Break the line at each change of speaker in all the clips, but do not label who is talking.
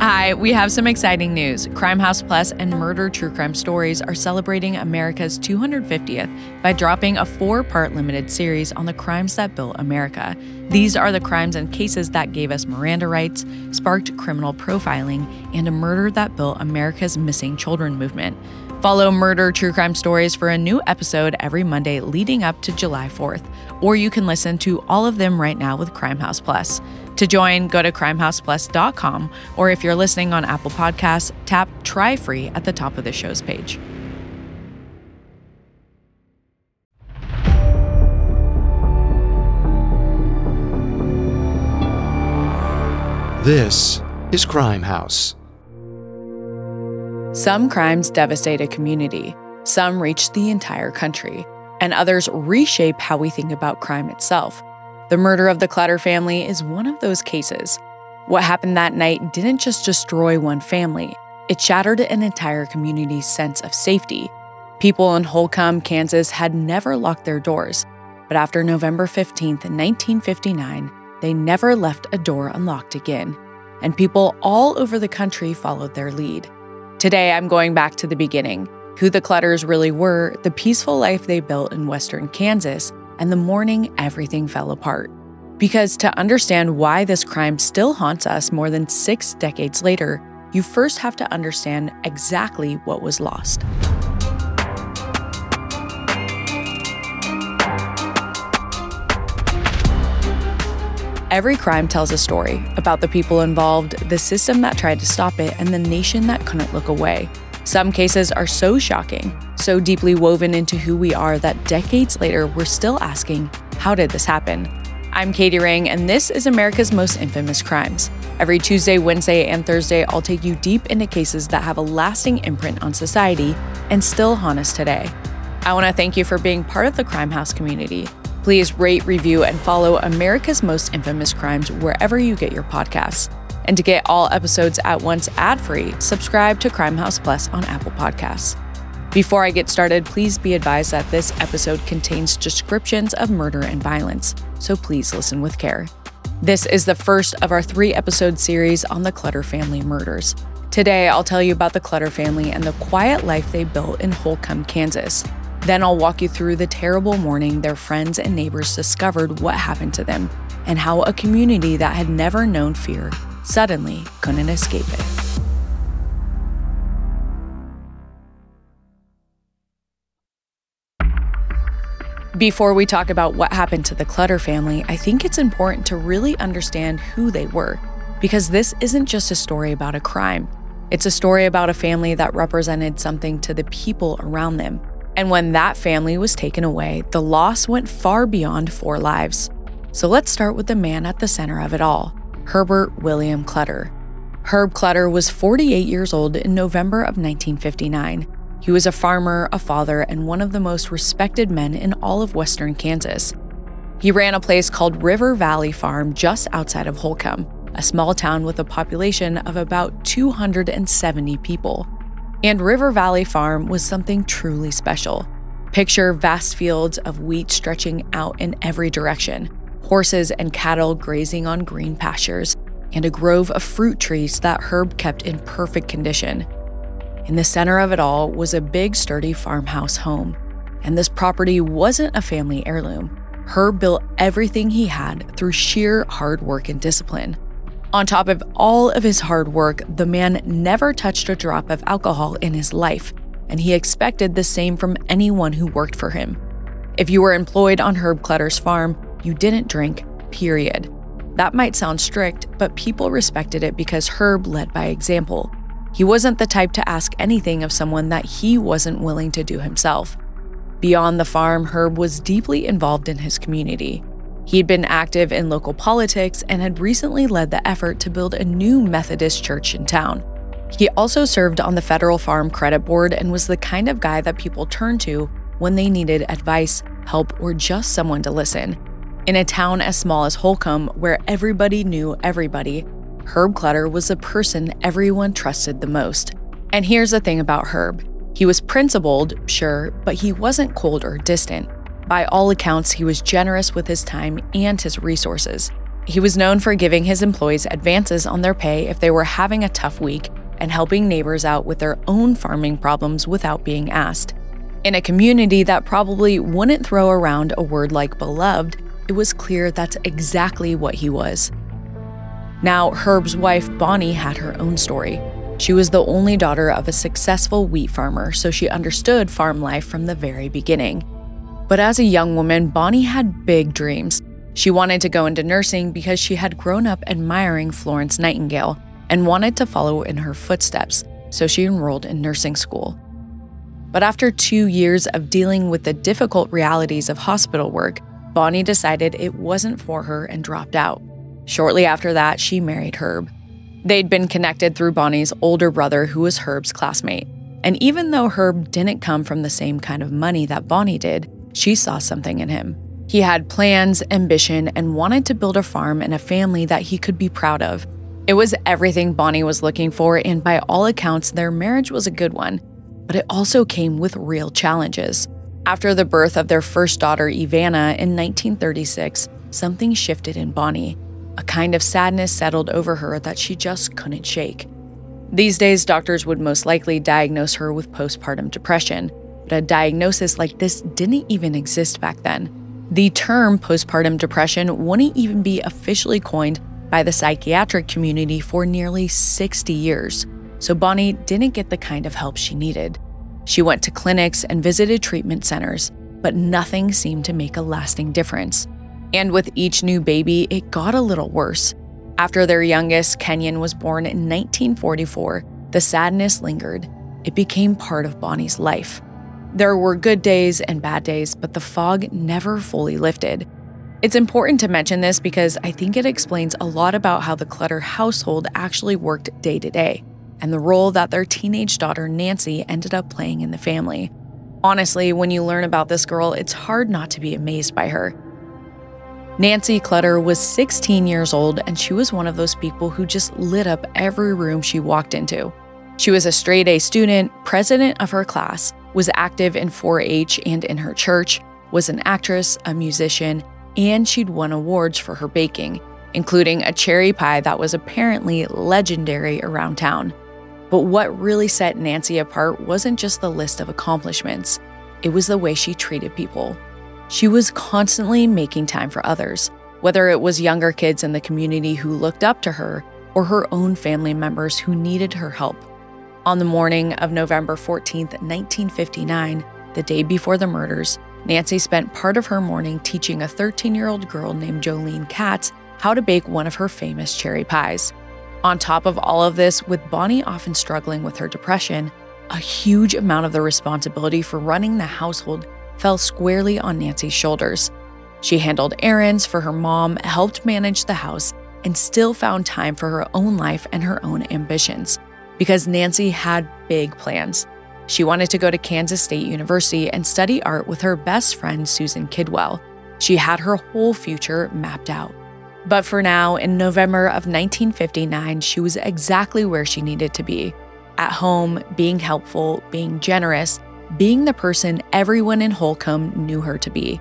Hi, we have some exciting news. Crimehouse Plus and Murder True Crime Stories are celebrating America's 250th by dropping a 4-part limited series on the crimes that built America. These are the crimes and cases that gave us Miranda rights, sparked criminal profiling, and a murder that built America's missing children movement. Follow Murder True Crime Stories for a new episode every Monday leading up to July 4th, or you can listen to all of them right now with Crimehouse Plus. To join, go to crimehouseplus.com, or if you're listening on Apple Podcasts, tap Try Free at the top of the show's page.
This is Crimehouse.
Some crimes devastate a community, some reach the entire country, and others reshape how we think about crime itself. The murder of the Clutter family is one of those cases. What happened that night didn't just destroy one family, it shattered an entire community's sense of safety. People in Holcomb, Kansas had never locked their doors, but after November 15th, 1959, they never left a door unlocked again, and people all over the country followed their lead. Today, I'm going back to the beginning, who the Clutters really were, the peaceful life they built in western Kansas, and the morning everything fell apart. Because to understand why this crime still haunts us more than 6 decades later, you first have to understand exactly what was lost. Every crime tells a story about the people involved, the system that tried to stop it, and the nation that couldn't look away. Some cases are so shocking, so deeply woven into who we are that decades later we're still asking, how did this happen? I'm Katie Ring, and this is America's Most Infamous Crimes. Every Tuesday, Wednesday, and Thursday, I'll take you deep into cases that have a lasting imprint on society and still haunt us today. I want to thank you for being part of the Crimehouse community. Please rate, review, and follow America's Most Infamous Crimes wherever you get your podcasts. And to get all episodes at once ad-free, subscribe to Crimehouse Plus on Apple Podcasts. Before I get started, please be advised that this episode contains descriptions of murder and violence, so please listen with care. This is the first of our 3-episode series on the Clutter family murders. Today, I'll tell you about the Clutter family and the quiet life they built in Holcomb, Kansas. Then I'll walk you through the terrible morning their friends and neighbors discovered what happened to them, and how a community that had never known fear suddenly couldn't escape it. Before we talk about what happened to the Clutter family, I think it's important to really understand who they were, because this isn't just a story about a crime. It's a story about a family that represented something to the people around them. And when that family was taken away, the loss went far beyond 4 lives. So let's start with the man at the center of it all, Herbert William Clutter. Herb Clutter was 48 years old in November of 1959. He was a farmer, a father, and one of the most respected men in all of western Kansas. He ran a place called River Valley Farm just outside of Holcomb, a small town with a population of about 270 people. And River Valley Farm was something truly special. Picture vast fields of wheat stretching out in every direction, horses and cattle grazing on green pastures, and a grove of fruit trees that Herb kept in perfect condition. In the center of it all was a big, sturdy farmhouse home, and this property wasn't a family heirloom. Herb built everything he had through sheer hard work and discipline. On top of all of his hard work, the man never touched a drop of alcohol in his life, and he expected the same from anyone who worked for him. If you were employed on Herb Clutter's farm, you didn't drink, period. That might sound strict, but people respected it because Herb led by example. He wasn't the type to ask anything of someone that he wasn't willing to do himself. Beyond the farm, Herb was deeply involved in his community. He'd been active in local politics and had recently led the effort to build a new Methodist church in town. He also served on the Federal Farm Credit Board and was the kind of guy that people turned to when they needed advice, help, or just someone to listen. In a town as small as Holcomb, where everybody knew everybody, Herb Clutter was the person everyone trusted the most. And here's the thing about Herb. He was principled, sure, but he wasn't cold or distant. By all accounts, he was generous with his time and his resources. He was known for giving his employees advances on their pay if they were having a tough week and helping neighbors out with their own farming problems without being asked. In a community that probably wouldn't throw around a word like beloved, it was clear that's exactly what he was. Now, Herb's wife, Bonnie, had her own story. She was the only daughter of a successful wheat farmer, so she understood farm life from the very beginning. But as a young woman, Bonnie had big dreams. She wanted to go into nursing because she had grown up admiring Florence Nightingale and wanted to follow in her footsteps, so she enrolled in nursing school. But after 2 years of dealing with the difficult realities of hospital work, Bonnie decided it wasn't for her and dropped out. Shortly after that, she married Herb. They'd been connected through Bonnie's older brother, who was Herb's classmate. And even though Herb didn't come from the same kind of money that Bonnie did, she saw something in him. He had plans, ambition, and wanted to build a farm and a family that he could be proud of. It was everything Bonnie was looking for, and by all accounts, their marriage was a good one. But it also came with real challenges. After the birth of their first daughter, Ivana, in 1936, something shifted in Bonnie. A kind of sadness settled over her that she just couldn't shake. These days, doctors would most likely diagnose her with postpartum depression, but a diagnosis like this didn't even exist back then. The term postpartum depression wouldn't even be officially coined by the psychiatric community for nearly 60 years, so Bonnie didn't get the kind of help she needed. She went to clinics and visited treatment centers, but nothing seemed to make a lasting difference. And with each new baby, it got a little worse. After their youngest, Kenyon, was born in 1944, the sadness lingered. It became part of Bonnie's life. There were good days and bad days, but the fog never fully lifted. It's important to mention this because I think it explains a lot about how the Clutter household actually worked day to day, and the role that their teenage daughter Nancy ended up playing in the family. Honestly, when you learn about this girl, it's hard not to be amazed by her. Nancy Clutter was 16 years old, and she was one of those people who just lit up every room she walked into. She was a straight-A student, president of her class, was active in 4-H and in her church, was an actress, a musician, and she'd won awards for her baking, including a cherry pie that was apparently legendary around town. But what really set Nancy apart wasn't just the list of accomplishments, it was the way she treated people. She was constantly making time for others, whether it was younger kids in the community who looked up to her or her own family members who needed her help. On the morning of November 14th, 1959, the day before the murders, Nancy spent part of her morning teaching a 13-year-old girl named Jolene Katz how to bake one of her famous cherry pies. On top of all of this, with Bonnie often struggling with her depression, a huge amount of the responsibility for running the household fell squarely on Nancy's shoulders. She handled errands for her mom, helped manage the house, and still found time for her own life and her own ambitions. Because Nancy had big plans. She wanted to go to Kansas State University and study art with her best friend, Susan Kidwell. She had her whole future mapped out. But for now, in November of 1959, she was exactly where she needed to be. At home, being helpful, being generous, being the person everyone in Holcomb knew her to be.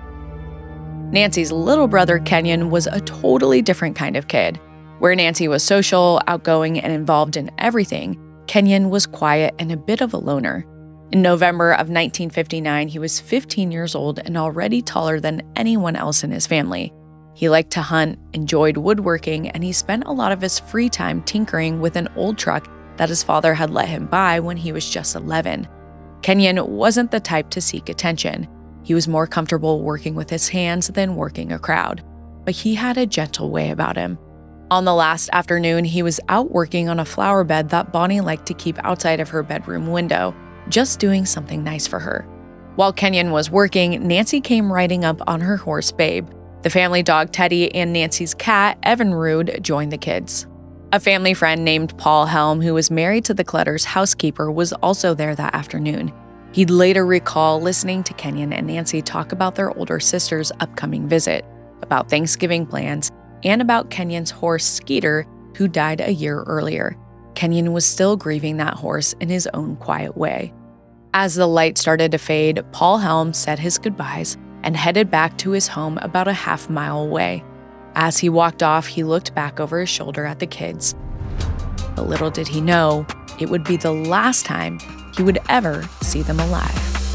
Nancy's little brother, Kenyon, was a totally different kind of kid. Where Nancy was social, outgoing, and involved in everything, Kenyon was quiet and a bit of a loner. In November of 1959, he was 15 years old and already taller than anyone else in his family. He liked to hunt, enjoyed woodworking, and he spent a lot of his free time tinkering with an old truck that his father had let him buy when he was just 11. Kenyon wasn't the type to seek attention. He was more comfortable working with his hands than working a crowd, but he had a gentle way about him. On the last afternoon, he was out working on a flower bed that Bonnie liked to keep outside of her bedroom window, just doing something nice for her. While Kenyon was working, Nancy came riding up on her horse, Babe. The family dog, Teddy, and Nancy's cat, Evinrude, joined the kids. A family friend named Paul Helm, who was married to the Clutter's housekeeper, was also there that afternoon. He'd later recall listening to Kenyon and Nancy talk about their older sister's upcoming visit, about Thanksgiving plans, and about Kenyon's horse, Skeeter, who died a year earlier. Kenyon was still grieving that horse in his own quiet way. As the light started to fade, Paul Helm said his goodbyes and headed back to his home about a half-mile away. As he walked off, he looked back over his shoulder at the kids. But little did he know, it would be the last time he would ever see them alive.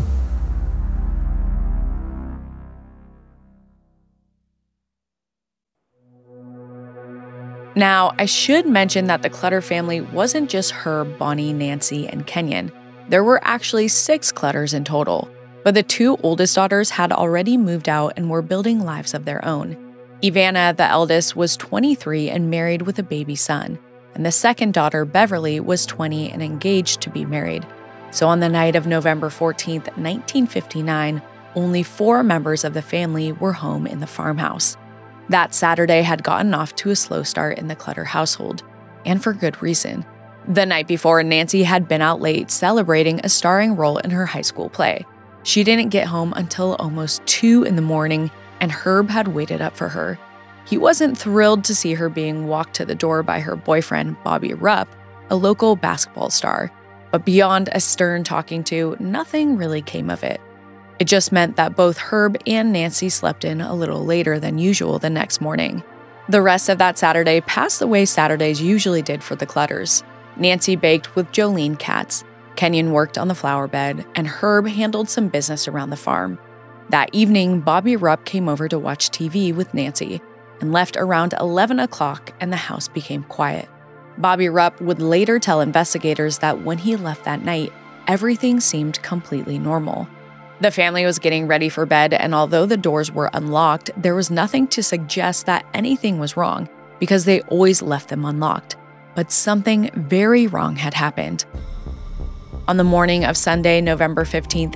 Now, I should mention that the Clutter family wasn't just Herb, Bonnie, Nancy, and Kenyon. There were actually 6 Clutters in total, but the 2 oldest daughters had already moved out and were building lives of their own. Ivana, the eldest, was 23 and married with a baby son, and the second daughter, Beverly, was 20 and engaged to be married. So on the night of November 14th, 1959, only 4 members of the family were home in the farmhouse. That Saturday had gotten off to a slow start in the Clutter household, and for good reason. The night before, Nancy had been out late celebrating a starring role in her high school play. She didn't get home until almost 2 in the morning, and Herb had waited up for her. He wasn't thrilled to see her being walked to the door by her boyfriend, Bobby Rupp, a local basketball star. But beyond a stern talking to, nothing really came of it. It just meant that both Herb and Nancy slept in a little later than usual the next morning. The rest of that Saturday passed the way Saturdays usually did for the Clutters. Nancy baked with Jolene Katz, Kenyon worked on the flower bed, and Herb handled some business around the farm. That evening, Bobby Rupp came over to watch TV with Nancy and left around 11 o'clock, and the house became quiet. Bobby Rupp would later tell investigators that when he left that night, everything seemed completely normal. The family was getting ready for bed, and although the doors were unlocked, there was nothing to suggest that anything was wrong because they always left them unlocked. But something very wrong had happened. On the morning of Sunday, November 15th,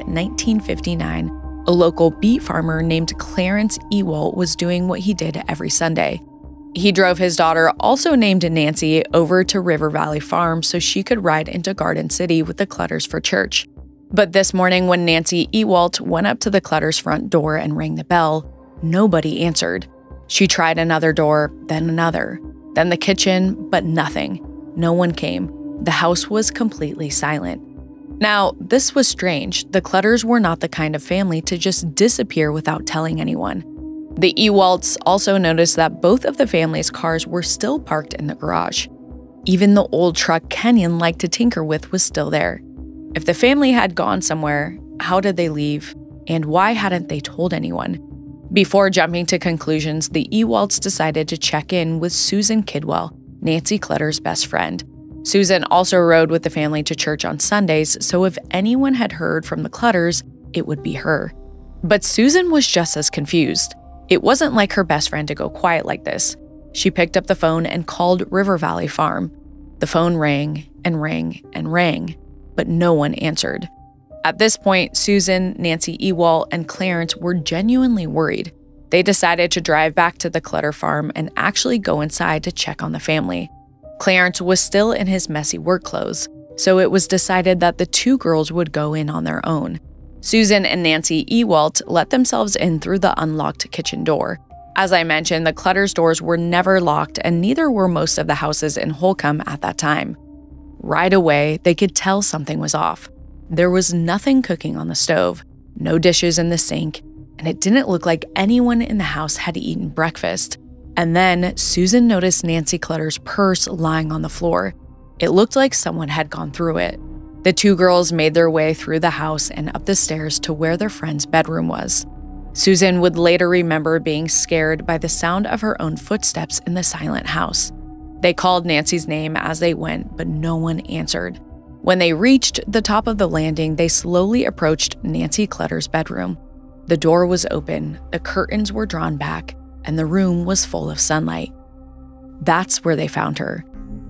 1959, a local beet farmer named Clarence Ewalt was doing what he did every Sunday. He drove his daughter, also named Nancy, over to River Valley Farm so she could ride into Garden City with the Clutters for church. But this morning, when Nancy Ewalt went up to the Clutters' front door and rang the bell, nobody answered. She tried another door, then another, then the kitchen, but nothing. No one came. The house was completely silent. Now, this was strange. The Clutters were not the kind of family to just disappear without telling anyone. The Ewalts also noticed that both of the family's cars were still parked in the garage. Even the old truck Kenyon liked to tinker with was still there. If the family had gone somewhere, how did they leave? And why hadn't they told anyone? Before jumping to conclusions, the Ewalts decided to check in with Susan Kidwell, Nancy Clutter's best friend. Susan also rode with the family to church on Sundays, so if anyone had heard from the Clutters, it would be her. But Susan was just as confused. It wasn't like her best friend to go quiet like this. She picked up the phone and called River Valley Farm. The phone rang and rang and rang, but no one answered. At this point, Susan, Nancy Ewalt, and Clarence were genuinely worried. They decided to drive back to the Clutter farm and actually go inside to check on the family. Clarence was still in his messy work clothes, so it was decided that the 2 girls would go in on their own. Susan and Nancy Ewalt let themselves in through the unlocked kitchen door. As I mentioned, the Clutters' doors were never locked, and neither were most of the houses in Holcomb at that time. Right away, they could tell something was off. There was nothing cooking on the stove, no dishes in the sink, and it didn't look like anyone in the house had eaten breakfast. And then Susan noticed Nancy Clutter's purse lying on the floor. It looked like someone had gone through it. The 2 girls made their way through the house and up the stairs to where their friend's bedroom was. Susan would later remember being scared by the sound of her own footsteps in the silent house. They called Nancy's name as they went, but no one answered. When they reached the top of the landing, they slowly approached Nancy Clutter's bedroom. The door was open, the curtains were drawn back, and the room was full of sunlight. That's where they found her.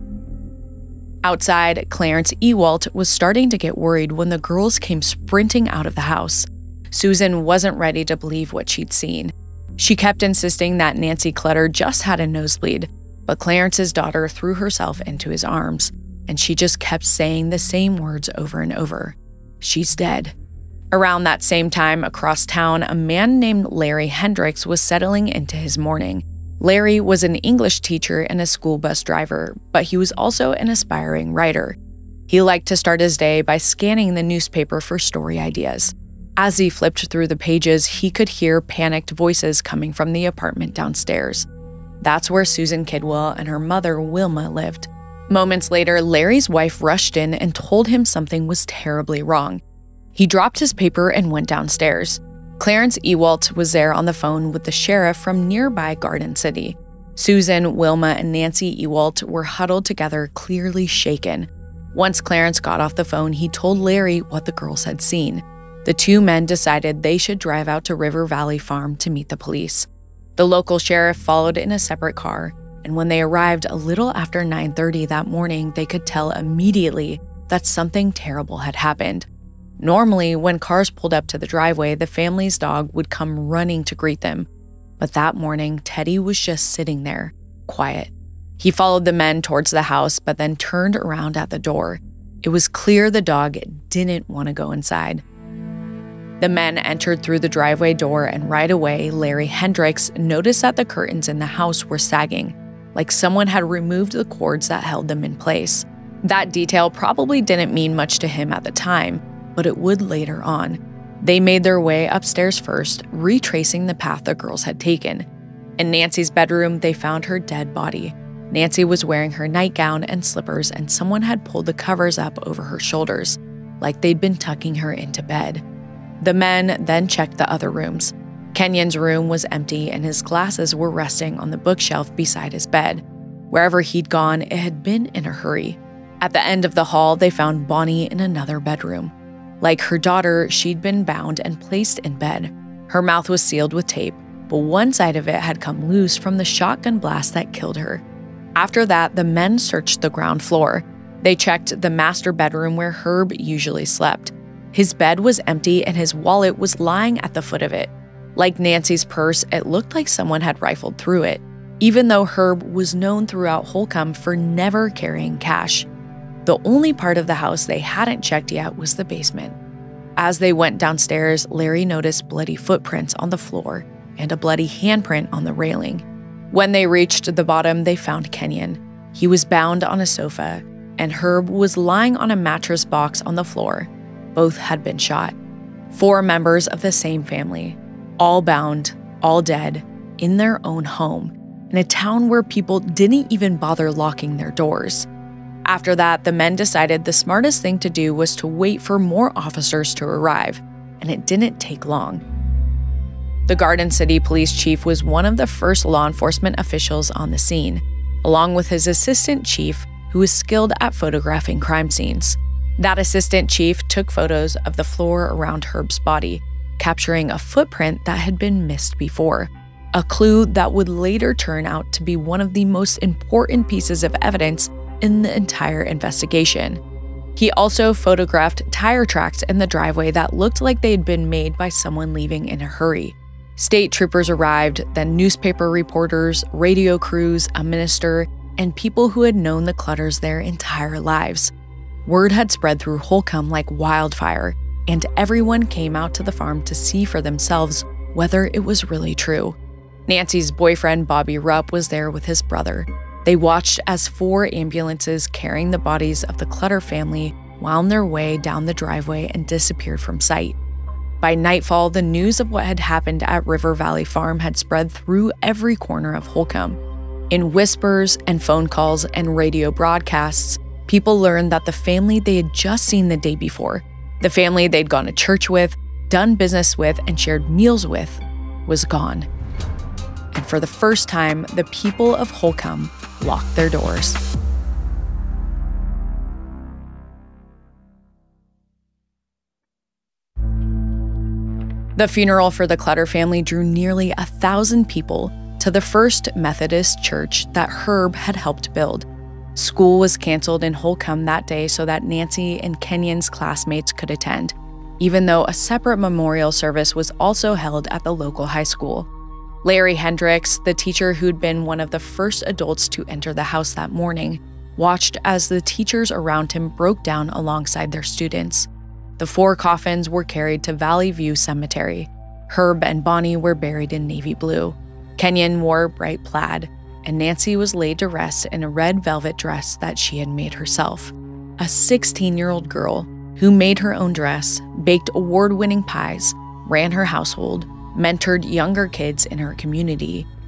Outside, Clarence Ewalt was starting to get worried when the girls came sprinting out of the house. Susan wasn't ready to believe what she'd seen. She kept insisting that Nancy Clutter just had a nosebleed, but Clarence's daughter threw herself into his arms, and she just kept saying the same words over and over. She's dead. Around that same time, across town, a man named Larry Hendricks was settling into his morning. Larry was an English teacher and a school bus driver, but he was also an aspiring writer. He liked to start his day by scanning the newspaper for story ideas. As he flipped through the pages, he could hear panicked voices coming from the apartment downstairs. That's where Susan Kidwell and her mother, Wilma, lived. Moments later, Larry's wife rushed in and told him something was terribly wrong. He dropped his paper and went downstairs. Clarence Ewalt was there on the phone with the sheriff from nearby Garden City. Susan, Wilma, and Nancy Ewalt were huddled together, clearly shaken. Once Clarence got off the phone, he told Larry what the girls had seen. The two men decided they should drive out to River Valley Farm to meet the police. The local sheriff followed in a separate car, and when they arrived a little after 9:30 that morning, they could tell immediately that something terrible had happened. Normally, when cars pulled up to the driveway, the family's dog would come running to greet them. But that morning, Teddy was just sitting there, quiet. He followed the men towards the house, but then turned around at the door. It was clear the dog didn't want to go inside. The men entered through the driveway door, and right away, Larry Hendricks noticed that the curtains in the house were sagging, like someone had removed the cords that held them in place. That detail probably didn't mean much to him at the time, but it would later on. They made their way upstairs first, retracing the path the girls had taken. In Nancy's bedroom, they found her dead body. Nancy was wearing her nightgown and slippers, and someone had pulled the covers up over her shoulders, like they'd been tucking her into bed. The men then checked the other rooms. Kenyon's room was empty, and his glasses were resting on the bookshelf beside his bed. Wherever he'd gone, it had been in a hurry. At the end of the hall, they found Bonnie in another bedroom. Like her daughter, she'd been bound and placed in bed. Her mouth was sealed with tape, but one side of it had come loose from the shotgun blast that killed her. After that, the men searched the ground floor. They checked the master bedroom where Herb usually slept. His bed was empty and his wallet was lying at the foot of it. Like Nancy's purse, it looked like someone had rifled through it, even though Herb was known throughout Holcomb for never carrying cash. The only part of the house they hadn't checked yet was the basement. As they went downstairs, Larry noticed bloody footprints on the floor and a bloody handprint on the railing. When they reached the bottom, they found Kenyon. He was bound on a sofa, and Herb was lying on a mattress box on the floor. Both had been shot. 4 members of the same family, all bound, all dead, in their own home, in a town where people didn't even bother locking their doors. After that, the men decided the smartest thing to do was to wait for more officers to arrive, and it didn't take long. The Garden City police chief was one of the first law enforcement officials on the scene, along with his assistant chief, who was skilled at photographing crime scenes. That assistant chief took photos of the floor around Herb's body, capturing a footprint that had been missed before, a clue that would later turn out to be one of the most important pieces of evidence in the entire investigation. He also photographed tire tracks in the driveway that looked like they had been made by someone leaving in a hurry. State troopers arrived, then newspaper reporters, radio crews, a minister, and people who had known the Clutters their entire lives. Word had spread through Holcomb like wildfire, and everyone came out to the farm to see for themselves whether it was really true. Nancy's boyfriend, Bobby Rupp, was there with his brother. They watched as 4 ambulances carrying the bodies of the Clutter family wound their way down the driveway and disappeared from sight. By nightfall, the news of what had happened at River Valley Farm had spread through every corner of Holcomb. In whispers and phone calls and radio broadcasts, people learned that the family they had just seen the day before, the family they'd gone to church with, done business with, and shared meals with, was gone. And for the first time, the people of Holcomb locked their doors. The funeral for the Clutter family drew nearly 1,000 people to the First Methodist Church that Herb had helped build. School was canceled in Holcomb that day so that Nancy and Kenyon's classmates could attend, even though a separate memorial service was also held at the local high school. Larry Hendricks, the teacher who'd been one of the first adults to enter the house that morning, watched as the teachers around him broke down alongside their students. The 4 coffins were carried to Valley View Cemetery. Herb and Bonnie were buried in navy blue. Kenyon wore bright plaid, and Nancy was laid to rest in a red velvet dress that she had made herself. A 16-year-old girl who made her own dress, baked award-winning pies, ran her household, mentored younger kids in her community,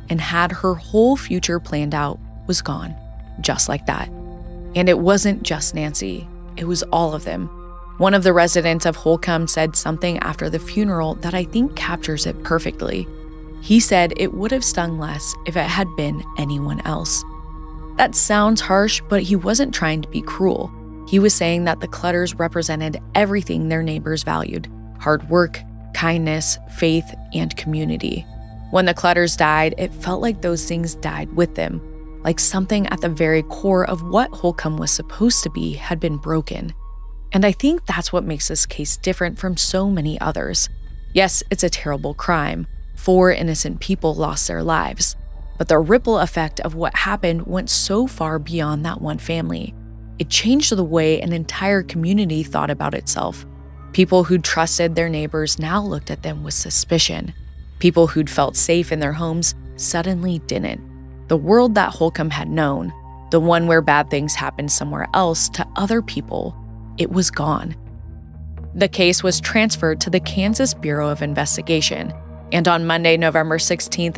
and had her whole future planned out was gone, just like that. And it wasn't just Nancy, it was all of them. One of the residents of Holcomb said something after the funeral that I think captures it perfectly. He said it would have stung less if it had been anyone else. That sounds harsh, but he wasn't trying to be cruel. He was saying that the Clutters represented everything their neighbors valued: hard work, kindness, faith, and community. When the Clutters died, it felt like those things died with them, like something at the very core of what Holcomb was supposed to be had been broken. And I think that's what makes this case different from so many others. Yes, it's a terrible crime. 4 innocent people lost their lives. But the ripple effect of what happened went so far beyond that one family. It changed the way an entire community thought about itself. People who'd trusted their neighbors now looked at them with suspicion. People who'd felt safe in their homes suddenly didn't. The world that Holcomb had known, the one where bad things happened somewhere else to other people, it was gone. The case was transferred to the Kansas Bureau of Investigation, and on Monday, November 16,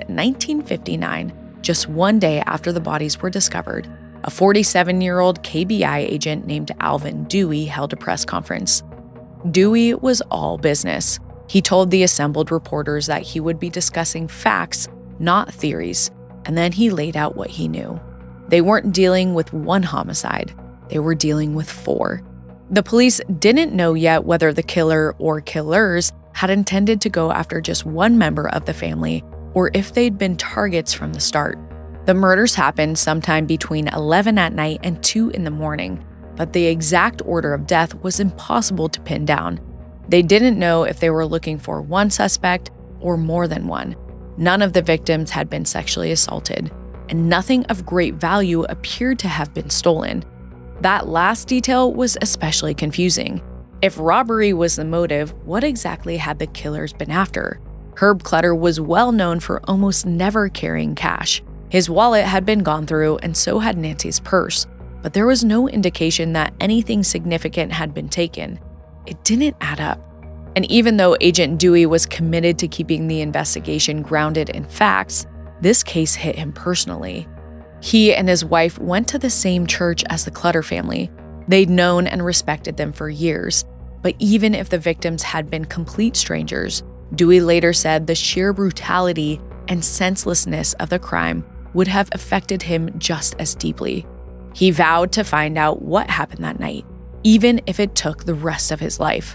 1959, just one day after the bodies were discovered, a 47-year-old KBI agent named Alvin Dewey held a press conference. Dewey was all business. He told the assembled reporters that he would be discussing facts, not theories, and then he laid out what he knew. They weren't dealing with one homicide, they were dealing with 4. The police didn't know yet whether the killer or killers had intended to go after just one member of the family or if they'd been targets from the start. The murders happened sometime between 11 at night and 2 in the morning, but the exact order of death was impossible to pin down. They didn't know if they were looking for one suspect or more than one. None of the victims had been sexually assaulted, and nothing of great value appeared to have been stolen. That last detail was especially confusing. If robbery was the motive, what exactly had the killers been after? Herb Clutter was well known for almost never carrying cash. His wallet had been gone through, and so had Nancy's purse, but there was no indication that anything significant had been taken. It didn't add up. And even though Agent Dewey was committed to keeping the investigation grounded in facts, this case hit him personally. He and his wife went to the same church as the Clutter family. They'd known and respected them for years. But even if the victims had been complete strangers, Dewey later said the sheer brutality and senselessness of the crime would have affected him just as deeply. He vowed to find out what happened that night, even if it took the rest of his life.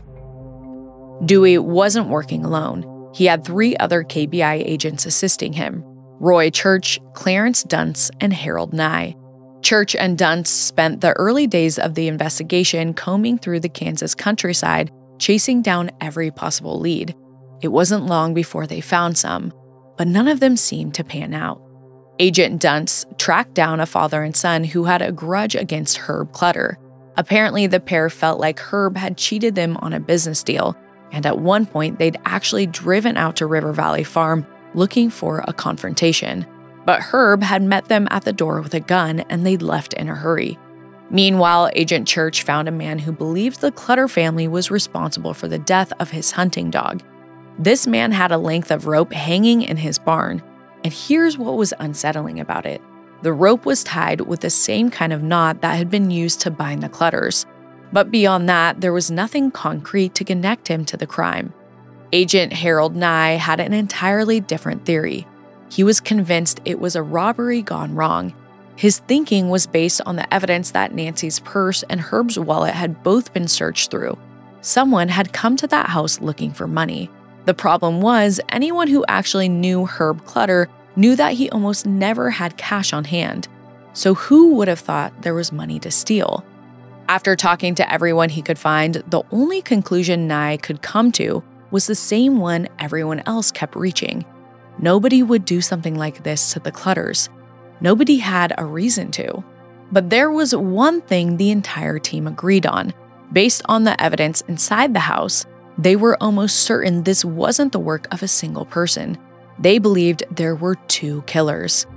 Dewey wasn't working alone. He had 3 other KBI agents assisting him: Roy Church, Clarence Dunce, and Harold Nye. Church and Dunce spent the early days of the investigation combing through the Kansas countryside, chasing down every possible lead. It wasn't long before they found some, but none of them seemed to pan out. Agent Dunce tracked down a father and son who had a grudge against Herb Clutter. Apparently, the pair felt like Herb had cheated them on a business deal, and at one point they'd actually driven out to River Valley Farm looking for a confrontation. But Herb had met them at the door with a gun, and they'd left in a hurry. Meanwhile, Agent Church found a man who believed the Clutter family was responsible for the death of his hunting dog. This man had a length of rope hanging in his barn, and here's what was unsettling about it. The rope was tied with the same kind of knot that had been used to bind the Clutters. But beyond that, there was nothing concrete to connect him to the crime. Agent Harold Nye had an entirely different theory. He was convinced it was a robbery gone wrong. His thinking was based on the evidence that Nancy's purse and Herb's wallet had both been searched through. Someone had come to that house looking for money. The problem was, anyone who actually knew Herb Clutter knew that he almost never had cash on hand. So who would have thought there was money to steal? After talking to everyone he could find, the only conclusion Nye could come to was the same one everyone else kept reaching. Nobody would do something like this to the Clutters. Nobody had a reason to. But there was one thing the entire team agreed on. Based on the evidence inside the house, they were almost certain this wasn't the work of a single person. They believed there were 2 killers.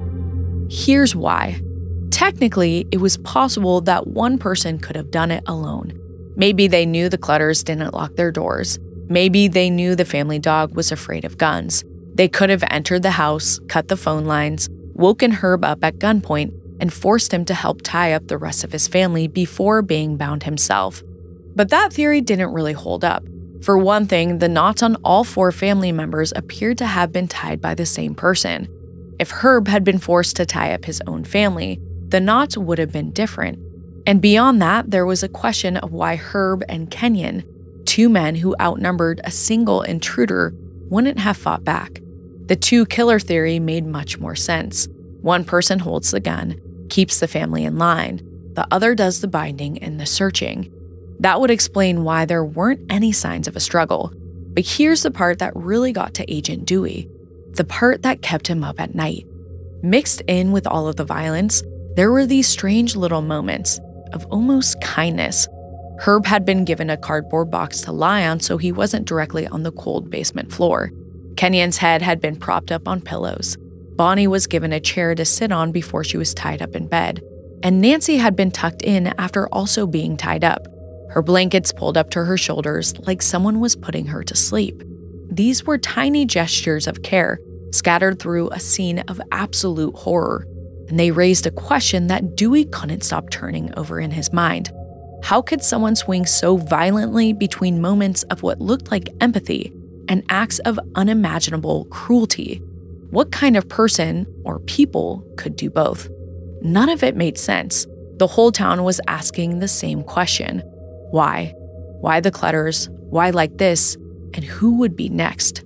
Here's why. Technically, it was possible that one person could have done it alone. Maybe they knew the Clutters didn't lock their doors. Maybe they knew the family dog was afraid of guns. They could have entered the house, cut the phone lines, woken Herb up at gunpoint, and forced him to help tie up the rest of his family before being bound himself. But that theory didn't really hold up. For one thing, the knots on all 4 family members appeared to have been tied by the same person. If Herb had been forced to tie up his own family, the knots would have been different. And beyond that, there was a question of why Herb and Kenyon, 2 men who outnumbered a single intruder, wouldn't have fought back. The 2-killer theory made much more sense. One person holds the gun, keeps the family in line. The other does the binding and the searching. That would explain why there weren't any signs of a struggle. But here's the part that really got to Agent Dewey, the part that kept him up at night. Mixed in with all of the violence, there were these strange little moments of almost kindness. Herb had been given a cardboard box to lie on so he wasn't directly on the cold basement floor. Kenyon's head had been propped up on pillows. Bonnie was given a chair to sit on before she was tied up in bed. And Nancy had been tucked in after also being tied up, her blankets pulled up to her shoulders like someone was putting her to sleep. These were tiny gestures of care, scattered through a scene of absolute horror, and they raised a question that Dewey couldn't stop turning over in his mind. How could someone swing so violently between moments of what looked like empathy and acts of unimaginable cruelty? What kind of person or people could do both? None of it made sense. The whole town was asking the same question. Why? Why the Clutters? Why like this? And who would be next?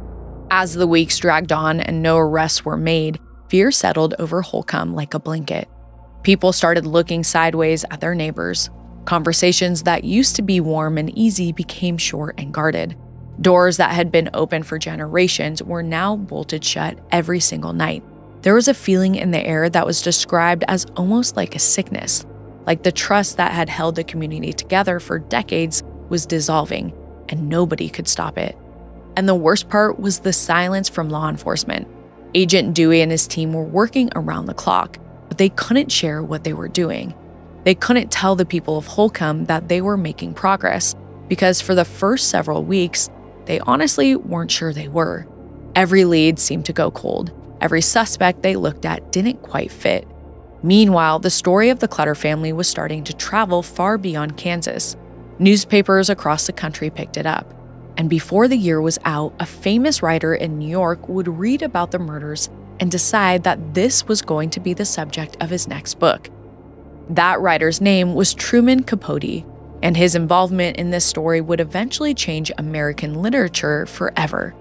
As the weeks dragged on and no arrests were made, fear settled over Holcomb like a blanket. People started looking sideways at their neighbors. Conversations that used to be warm and easy became short and guarded. Doors that had been open for generations were now bolted shut every single night. There was a feeling in the air that was described as almost like a sickness, like the trust that had held the community together for decades was dissolving, and nobody could stop it. And the worst part was the silence from law enforcement. Agent Dewey and his team were working around the clock, but they couldn't share what they were doing. They couldn't tell the people of Holcomb that they were making progress, because for the first several weeks, they honestly weren't sure they were. Every lead seemed to go cold. Every suspect they looked at didn't quite fit. Meanwhile, the story of the Clutter family was starting to travel far beyond Kansas. Newspapers across the country picked it up. And before the year was out, a famous writer in New York would read about the murders and decide that this was going to be the subject of his next book. That writer's name was Truman Capote, and his involvement in this story would eventually change American literature forever.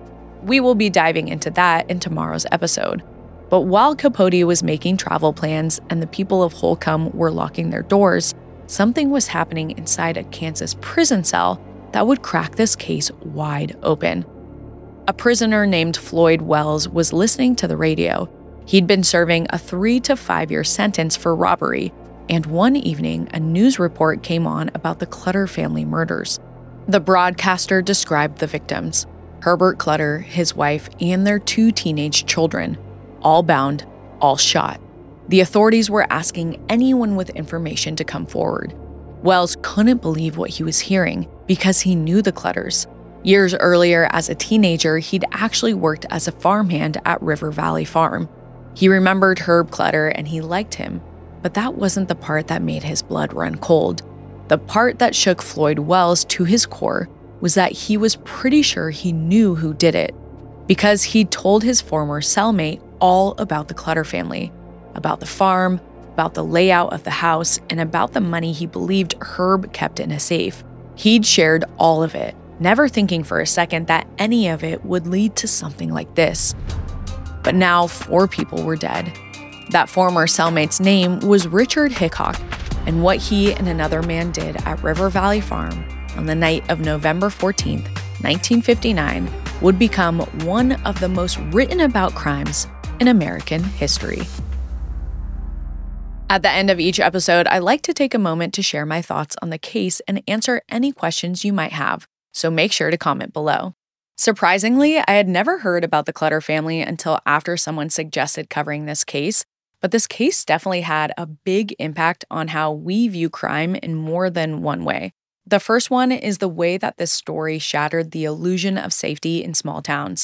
We will be diving into that in tomorrow's episode. But while Capote was making travel plans and the people of Holcomb were locking their doors, something was happening inside a Kansas prison cell that would crack this case wide open. A prisoner named Floyd Wells was listening to the radio. He'd been serving a 3 to 5 year sentence for robbery, and one evening, a news report came on about the Clutter family murders. The broadcaster described the victims: Herbert Clutter, his wife, and their 2 teenage children, all bound, all shot. The authorities were asking anyone with information to come forward. Wells couldn't believe what he was hearing because he knew the Clutters. Years earlier, as a teenager, he'd actually worked as a farmhand at River Valley Farm. He remembered Herb Clutter and he liked him, but that wasn't the part that made his blood run cold. The part that shook Floyd Wells to his core was that he was pretty sure he knew who did it, because he'd told his former cellmate all about the Clutter family, about the farm, about the layout of the house, and about the money he believed Herb kept in a safe. He'd shared all of it, never thinking for a second that any of it would lead to something like this. But now 4 people were dead. That former cellmate's name was Richard Hickok, and what he and another man did at River Valley Farm on the night of November 14th, 1959, would become one of the most written about crimes in American history. At the end of each episode, I like to take a moment to share my thoughts on the case and answer any questions you might have, so make sure to comment below. Surprisingly, I had never heard about the Clutter family until after someone suggested covering this case, but this case definitely had a big impact on how we view crime in more than one way. The first one is the way that this story shattered the illusion of safety in small towns.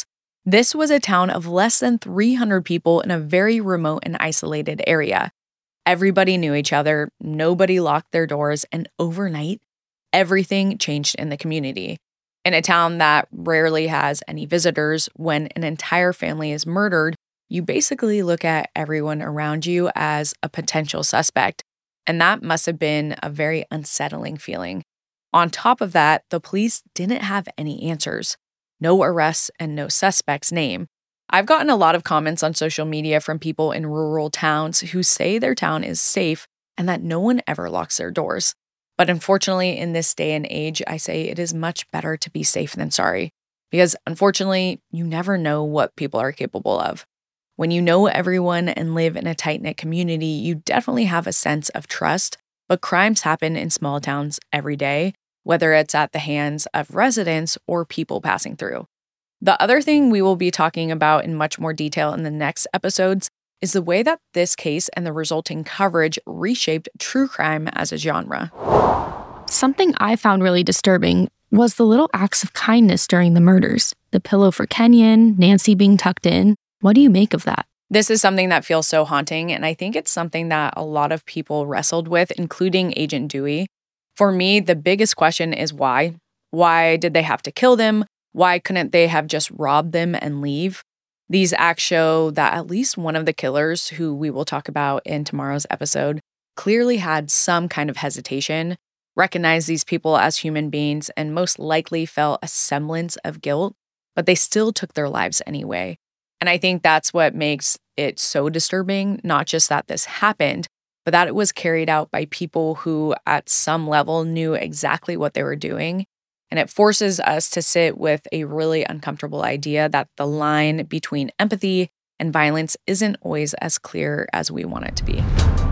This was a town of less than 300 people in a very remote and isolated area. Everybody knew each other, nobody locked their doors, and overnight, everything changed in the community. In a town that rarely has any visitors, when an entire family is murdered, you basically look at everyone around you as a potential suspect, and that must have been a very unsettling feeling. On top of that, the police didn't have any answers. No arrests and no suspect's name. I've gotten a lot of comments on social media from people in rural towns who say their town is safe and that no one ever locks their doors. But unfortunately, in this day and age, I say it is much better to be safe than sorry. Because unfortunately, you never know what people are capable of. When you know everyone and live in a tight-knit community, you definitely have a sense of trust, but crimes happen in small towns every day, whether it's at the hands of residents or people passing through. The other thing we will be talking about in much more detail in the next episodes is the way that this case and the resulting coverage reshaped true crime as a genre.
Something I found really disturbing was the little acts of kindness during the murders. The pillow for Kenyon, Nancy being tucked in. What do you make of that?
This is something that feels so haunting, and I think it's something that a lot of people wrestled with, including Agent Dewey. For me, the biggest question is why? Why did they have to kill them? Why couldn't they have just robbed them and leave? These acts show that at least one of the killers, who we will talk about in tomorrow's episode, clearly had some kind of hesitation, recognized these people as human beings, and most likely felt a semblance of guilt, but they still took their lives anyway. And I think that's what makes it so disturbing, not just that this happened, but that it was carried out by people who at some level knew exactly what they were doing. And it forces us to sit with a really uncomfortable idea that the line between empathy and violence isn't always as clear as we want it to be.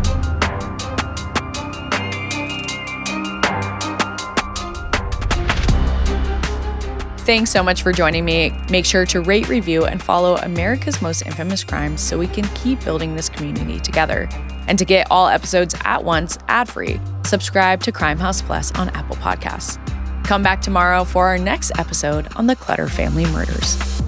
Thanks so much for joining me. Make sure to rate, review, and follow America's Most Infamous Crimes so we can keep building this community together. And to get all episodes at once, ad-free, subscribe to Crime House Plus on Apple Podcasts. Come back tomorrow for our next episode on the Clutter family murders.